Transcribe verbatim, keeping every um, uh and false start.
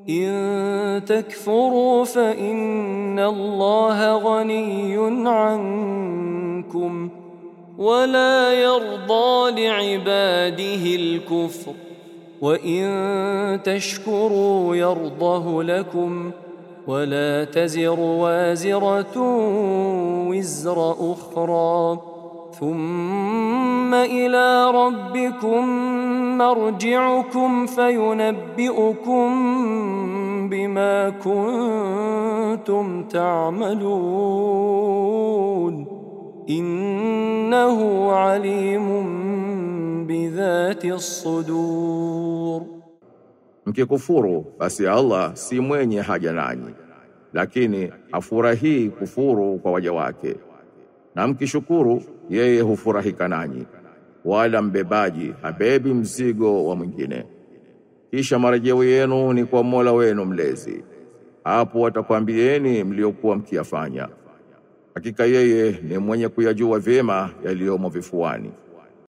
إن تكفروا فإن الله غني عنكم ولا يرضى لعباده الكفر وإن تشكروا يرضه لكم ولا تزر وازرة وزر أخرى ثم إلى ربكم مرجعكم فينبئكم بما كنتم تعملون إنه عليم بذات الصدور. Mkikufuru basi Allah si mwenye haja nanyi, lakini afurahii kufuru kwa waja wake, na mkishukuru yeye hufurahika nanyi, wala mbebaji habebi mzigo wa mwingine. Kisha marejeo yenu ni kwa Mola wenu mlezi, hapo atakwambieni mliokuwa mkiyafanya. Hakika yeye ni mwenye kuyajua vyema yaliyomo vifuani.